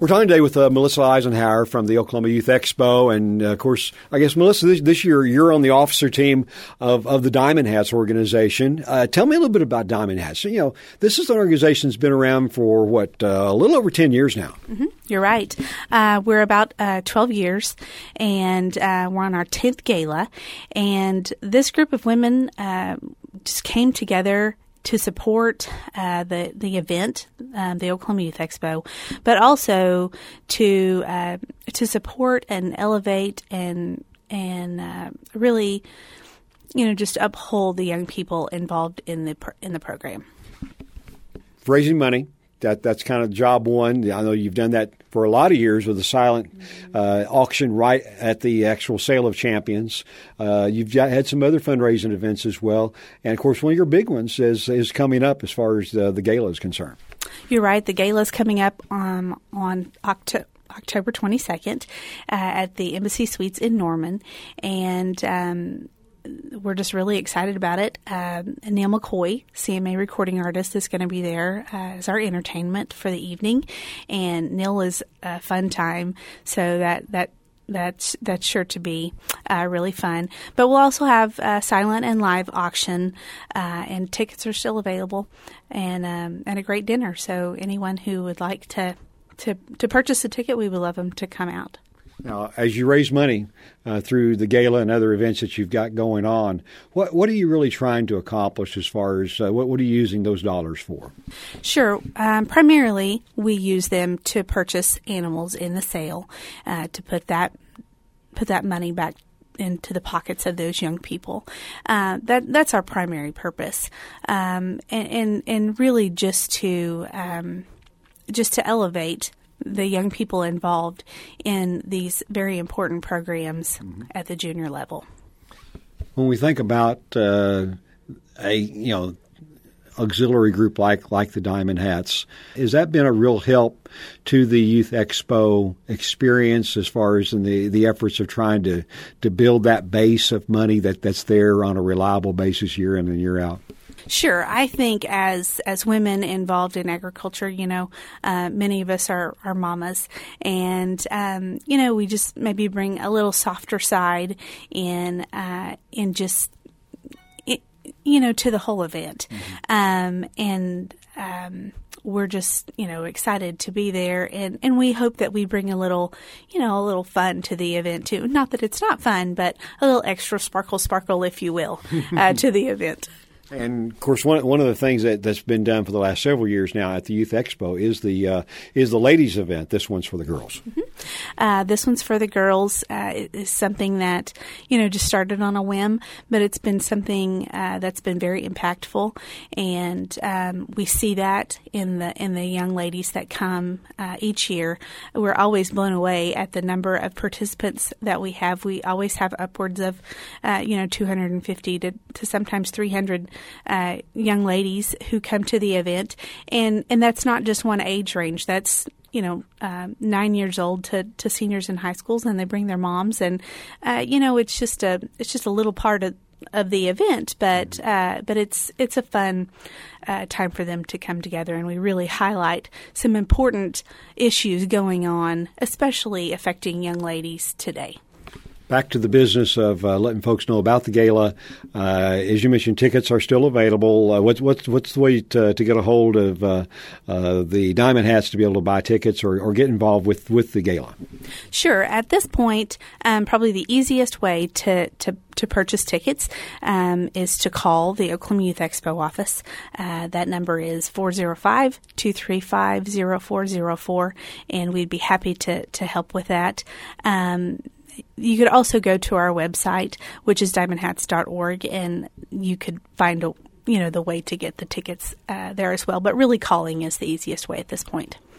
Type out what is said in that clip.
We're talking today with Melissa Eisenhower from the Oklahoma Youth Expo. And, of course, I guess, Melissa, this year you're on the officer team of the Diamond Hats organization. Tell me a little bit about Diamond Hats. You know, this is an organization that's been around for, a little over 10 years now. Mm-hmm. You're right. We're about 12 years, and we're on our 10th gala. And this group of women just came together to support the event, the Oklahoma Youth Expo, but also to support and elevate and really, just uphold the young people involved in the program. Raising money. That's kind of job one. I know you've done that for a lot of years with the silent auction right at the actual Sale of Champions. You've had some other fundraising events as well. And, of course, one of your big ones is coming up as far as the gala is concerned. You're right. The gala is coming up on October 22nd at the Embassy Suites in Norman. And we're just really excited about it. Neil McCoy, CMA recording artist, is going to be there as our entertainment for the evening, and Neil is a fun time, so that's sure to be really fun. But we'll also have a silent and live auction, and tickets are still available, and a great dinner. So anyone who would like to purchase a ticket, we would love them to come out. Now, as you raise money through the gala and other events that you've got going on, what are you really trying to accomplish as far as what are you using those dollars for? Sure. Primarily, we use them to purchase animals in the sale, to put that money back into the pockets of those young people. That's our primary purpose, and really just to elevate the young people involved in these very important programs at the junior level. When we think about auxiliary group like the Diamond Hats, has that been a real help to the Youth Expo experience as far as in the efforts of trying to build that base of money that's there on a reliable basis year in and year out? Sure. I think as women involved in agriculture, many of us are mamas, and we just maybe bring a little softer side in just to the whole event, we're just excited to be there, and we hope that we bring a little fun to the event too. Not that it's not fun, but a little extra sparkle, if you will, to the event. And, of course, one of the things that's been done for the last several years now at the Youth Expo is the ladies' event. This one's for the girls. Mm-hmm. This one's for the girls. Is something that, just started on a whim, but it's been something that's been very impactful. And we see that in the young ladies that come each year. We're always blown away at the number of participants that we have. We always have upwards of, 250 to sometimes 300 young ladies who come to the event, and that's not just one age range. That's 9 years old to seniors in high schools, and they bring their moms, and it's just a little part of the event, but it's a fun time for them to come together, and we really highlight some important issues going on, especially affecting young ladies today. Back to the business of letting folks know about the gala. As you mentioned, tickets are still available. What's the way to get a hold of the Diamond Hats to be able to buy tickets or get involved with the gala? Sure. At this point, probably the easiest way to purchase tickets is to call the Oklahoma Youth Expo office. That number is 405-235-0404, and we'd be happy to help with that. You could also go to our website, which is diamondhats.org, and you could find the way to get the tickets there as well. But really calling is the easiest way at this point.